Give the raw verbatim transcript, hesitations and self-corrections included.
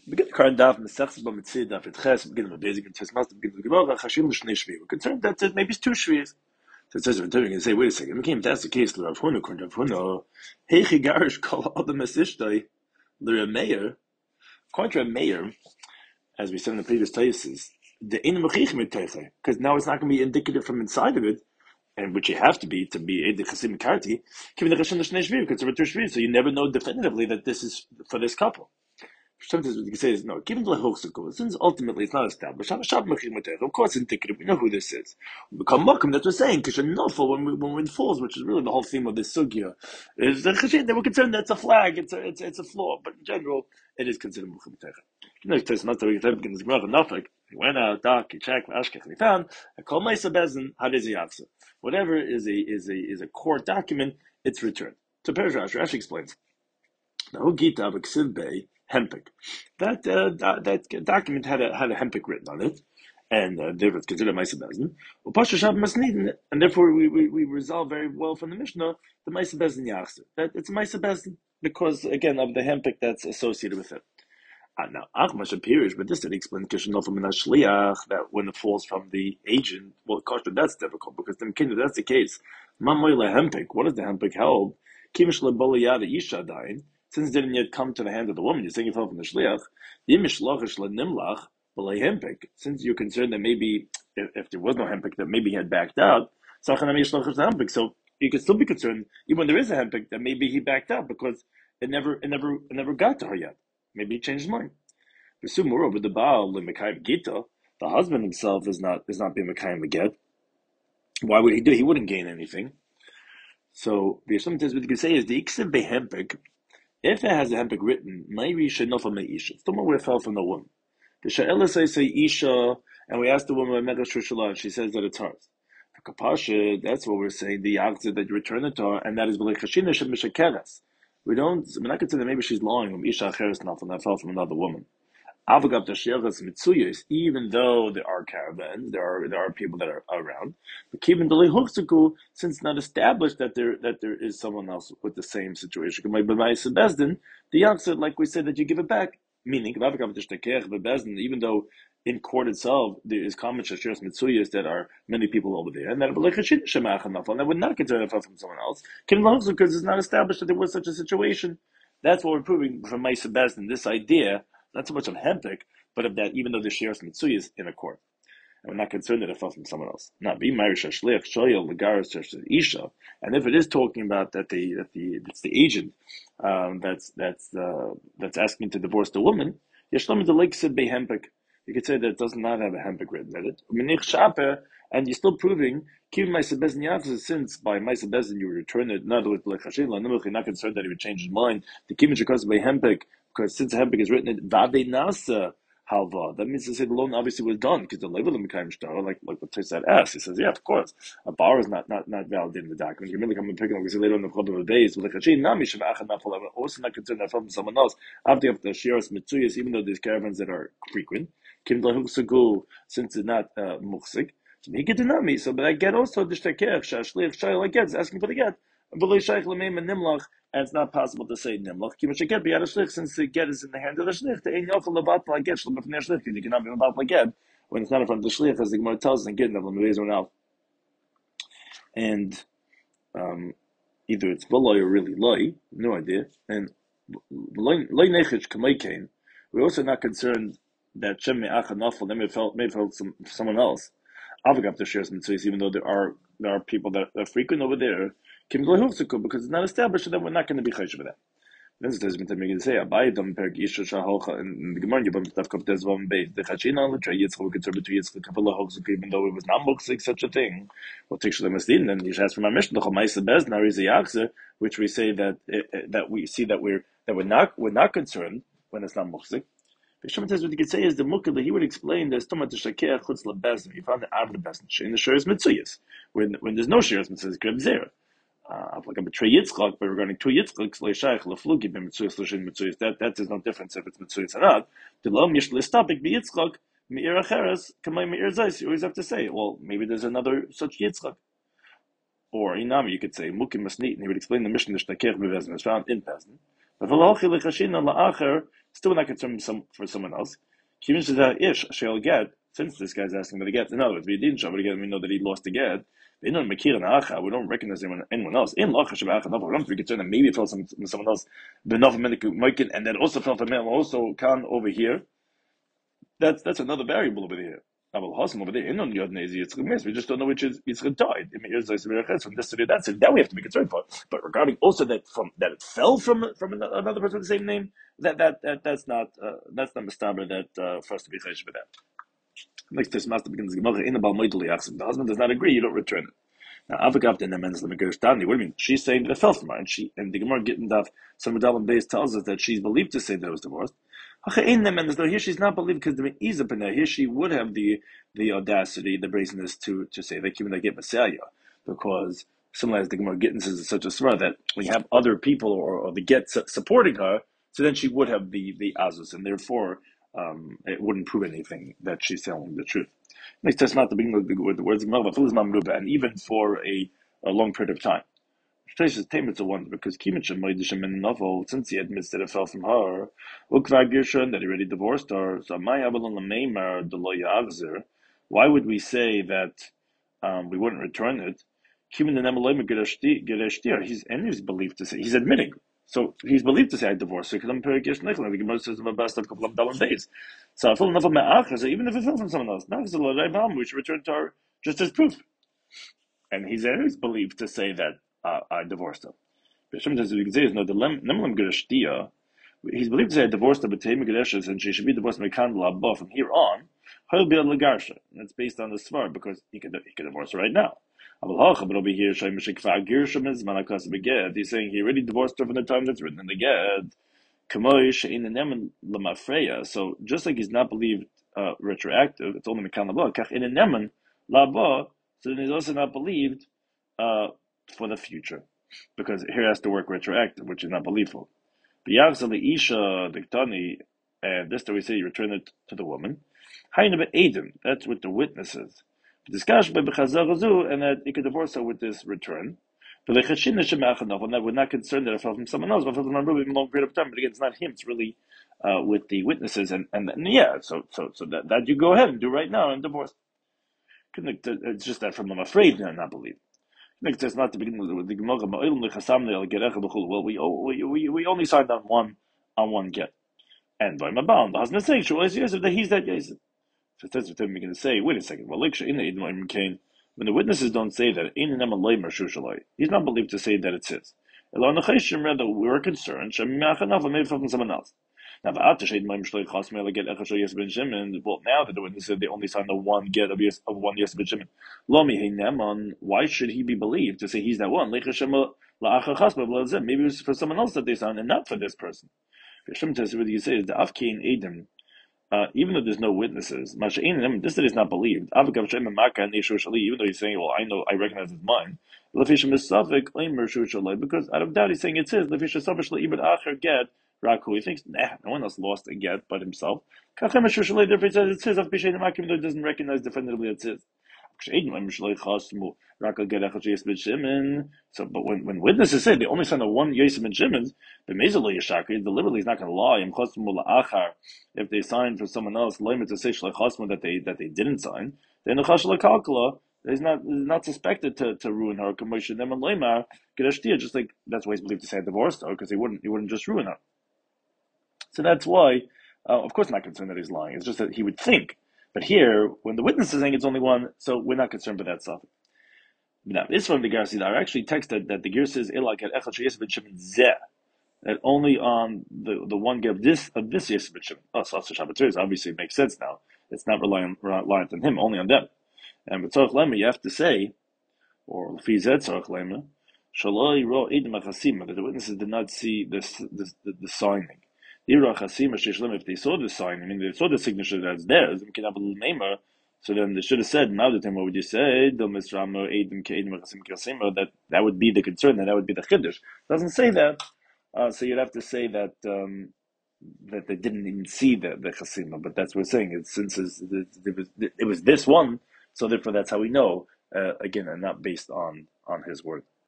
Begin the current daf Mesechus Bamitzid daf Etches. Begin the basic and test master. Begin the Gemara Chashim l'Shnei Shvi. We're concerned that it maybe it's two shvius. So it says we're doing and say, wait a second. We came to ask the case. L'Rav Huna, according to Rav Huna, Heichi Garish Kol Adam Esishtoi L'Rav Meir. According to Rav Meir, as we said in the previous places, the Ein Mechich Miteiche, because now it's not going to be indicative from inside of it, and which you have to be to be a Chasim Karti. Given the Chashim l'Shnei Shvi, because it's a two shvius, so you never know definitively that this is for this couple. Sometimes what you can say is no, given the Lehochsiku, since ultimately it's not established, of course it's indicative, we know who this is. We become Mokum, that's what we're saying, because when we when it falls, which is really the whole theme of this sugya, is the Chashin, they were concerned that it's a flag, it's a it's it's a flaw, but in general, it is considered Mokum Techa. You know, it's not that we can begin this Gemara Nafik, he went out, dark, he checked, Ashkech, and he found, I call my Sabezin, Hadizi Yatsa. Whatever is a is a is a court document, it's returned. So Perishrash, Rashi explains. Now, Gita of Ksiv Bay, Hempik. That uh, that, that document had a had a Hempik written on it, and uh, therefore it's considered Maisa Bezin. And therefore we, we, we resolve very well from the Mishnah the Maisa Bezin Yachzer. That it's Maisa Bezin because again of the Hempik that's associated with it. Uh, now Achmash appears, but this did explain Kishanofim and Shliach that when it falls from the agent, well, gosh, that's difficult because then that's the case. Mamoyle Hempik. What is the Hempik held? Kimish leboliyada isha dain. Since it didn't yet come to the hand of the woman, you're saying it fell from the shliach. Since you're concerned that maybe if, if there was no hempik, that maybe he had backed out, so you could still be concerned, even when there is a hempik, that maybe he backed out because it never, it never, it never got to her yet. Maybe he changed his mind. Moreover, the baal gita, the husband himself is not is not being mekayim get. Why would he do? He wouldn't gain anything. So the sometimes what you can say is the iksiv behempik. If it has a hempik written, maybe should know from the isha. It's the one where it fell from the woman. The sha'ela say say isha, and we ask the woman and she says that it's hers. For kapasha, that's what we're saying. The yachzah that you return it to her, and that is b'lei chashina shem mishakeres. We don't. We're not considering maybe she's lying from isha acheres nafal that fell from another woman. Avagav tashiachas mitzuyos, even though there are caravans, there are there are people that are around. But keeping the lehuchzaku, since it's not established that there that there is someone else with the same situation, like b'mayis bezdin, the yachzah, like we said, that you give it back. Meaning, even though in court itself there is common shashiras mitzuyos that are many people over there, and that that would not consider it from someone else, because it's not established that there was such a situation. That's what we're proving from Ma'aseh Bezdin, this idea. Not so much of hempik, but of that even though the shiras mitzuyah is in a court. And we're not concerned that it fell from someone else. Not be Marish Shliach Shoyel Lagaris Isha. And if it is talking about that the that the it's the agent um, that's that's uh, that's asking to divorce the woman, Yeshlam the Lake said be hempik. You could say that it does not have a hempik written in it. Minich Shaper, and you're still proving Kiv Ma'aseh Bezdin Yachzah, since by Ma'aseh Bezdin you return it not with Lechashil, you're not concerned that he would change his mind. The Kiv Mishakos by hempik. Because since the hempik is written in Vade Nasa Halva, that means to say the loan obviously was done because the label of Mekayim Shtar, like like what Tzad asks, he says, yeah, of course, a bar is not not not validating the document. You can really come and pick it up because later on the Chodov of days, with the Chachin Nami Shav Achad Nafal, I'm also not concerned that from someone else. After the Shiras Mitzuyas, even though there's caravans that are frequent, Kim Lahuk Sagul, since it's not uh, Muksik, so he get to Nami. So, but I get also the Shtakeh Shashliach Shayla gets asking for the get. And it's not possible to say nimlach. Since the get is in the hand of the shlich, the ein yofel levat laget shlo b'fnei shlich. You cannot be levat laget when it's not in front of the shlich, as the Gemara tells us in Gittin of Lemezon. And um, either it's v'loy or really loy, no idea. And loy nechich k'maykein. We're also not concerned that shem me'achad nafel may have felt may have felt some someone else. Avagav the shares mitzvahs, even though there are there are people that are frequent over there. Because it's not established, then we're not going to be chayish with that. Then it says, "When they say Abai dom per gisha shahocha in the Gemara, you bump stuff up there's one base. The chachina on the tray yitzchak we could serve two yitzchak couple of hogs, even though it was not muksik such a thing. Well, take shalem asdin. Then you should ask for my mission. The chamaisa bez nari ziyachze, which we say that that we see that we're that we're not we're not concerned when it's not muksik. Bishlam says what you could say is the mukah that he would explain the stomach to shakeh chutz lebezim. You found it out of the bezin in the shiras mitzuyas when when there's no shiras mitzuyas grab zero. Uh, like a betray Yitzchak, but regarding two Yitzchaks, leishayich leflugi b'mitzuyos l'shin mitzuyos, that that is no difference if it's mitzuyos or not. The lom yish listapik b'Yitzchak meir acheres kamay meir zayis. You always have to say, well, maybe there's another such Yitzchak. Or inami, you could say mukim masnit, and he would explain the mission the shtakech b'vezin is found in Pezin. Still not concerned some, for someone else. Ish shall get, since this guy's asking that he gets. In other words, we didn't show it again, we know that he lost the get. We don't recognize anyone, anyone else. In Lacha Shabbat, we don't be concerned that maybe it fell from someone else, and then also fell from him, also can over here. That's that's another variable over here. Over there, we just don't know which is it's died. From this to that, so that we have to be concerned for. But regarding also that from that it fell from from another person with the same name, that that, that that's not uh, that's not mistaber that uh, for us to be chayish with that. Next, this master begins the gemara in about moidli. The husband does not agree, you don't return it. Now, Avagav in the men's lemegirstani. What do you mean? She's saying that it fell from her, and she and the gemara getting that some Medallion base tells us that she's believed to say that it was divorced. Here she's not believed because the is up in there. Here she would have the the audacity, the brazenness to to say that even they get Messiah, because similar as the Gemara Gittin says, it's such a svara that we have other people or, or the get supporting her, so then she would have the the azus, and therefore um, it wouldn't prove anything that she's telling the truth. Next, that's not the beginning with the words and even for a, a long period of time. Traces Tamit's a wonder because Kimich and Moedishim in the novel, since he admits that it fell from her, Ukva Gershon, that he already divorced her, so my Avalon Lameimar Deloya Avzer, why would we say that um, we wouldn't return it? Kimin the Nemalema Gereshtir, he's and he's believed to say, he's admitting. So he's believed to say I divorced her because I'm Perikish Nicholas, the Gemara says of a best of a couple of dollar days. So I feel enough of my so even if it fell from someone else, now it's a lot we should return to her just as proof. And he's always believed to say that Uh, I divorced her. Sometimes we can say is no the Nemlam Gereshtia. He's believed to say I divorced her, but Tehim Gereshes, and she should be divorced Mekan Labba from here on. He'll be a Lagarsha. And it's based on the Svar because he could he could divorce her right now. But over here, he's saying he already divorced her from the time that's written in the Ged. So just like he's not believed uh, retroactive, it's only Mekan Labba. Kach in Neman Labba, so then he's also not believed uh, for the future, because here has to work retroactive, which is not believable. But Yavzali Isha Diktani, and this that we say you return it to the woman. Hainabe Adam, that's with the witnesses. Discussion by Bechazazu, and that you could divorce her with this return. But we're not concerned that it fell from someone else, but from a long period of time. But again, it's not him; it's really uh, with the witnesses, and, and and yeah, so so so that that you go ahead and do right now and divorce. It's just that from I'm afraid and not believe. It's not to begin with the Gemara. Well, we we we only signed on one on one get, and by my bound, the husband saying, "Sure, that he's that Yosef." So that's what we're going to say. Wait a second. Well, when the witnesses don't say that, he's not believed to say that it's his. We were concerned. Maybe from someone else. Now, well, now that the witness said they only signed the one get of, yes, of one yes ben Shimon, why should he be believed to say he's that one? Maybe it was for someone else that they signed and not for this person. What you say is the Afkein Adam, uh, even though there's no witnesses, this that is not believed. Even though he's saying, well, I know, I recognize it's mine. Because out of doubt he's saying it's his. Raku, he thinks, nah, no one else lost a get but himself. Therefore he says it's his, even though he doesn't recognize definitively it's his. So, but when, when witnesses say they only signed the one Yosef ben Shimon, the Mezalei Yishakri deliberately is not going to lie. If they signed for someone else, to say that they that they didn't sign, then the Chashla Kalkala is not is not suspected to, to ruin her. Just like that's why he's believed to say divorced her, because he wouldn't he wouldn't just ruin her. So that's why, uh, of course, I'm not concerned that he's lying. It's just that he would think. But here, when the witness is saying it's only one, so we're not concerned with that stuff. Now, this one, the Garsi, I actually texted that the Ger says, that only on the, the one Ger of this, of this Yosef ben Shimon. Oh, so Shabbat obviously it makes sense now. It's not reliant, reliant on him, only on them. And with Tzorach Lema, you have to say, or Lefi Zed Tzorach Lema, Shaloi Ro Edim HaChasima, that the witnesses did not see this, this, the, the signing. If they saw the sign, I mean, they saw the signature that's theirs, so then they should have said, now that what would you say? That that would be the concern, and that would be the chiddush. It doesn't say that, uh, so you'd have to say that um, that they didn't even see the, the chasima, but that's what we're saying. It's, since it's, it, it, was, it was this one, so therefore that's how we know, uh, again, and not based on, on his word.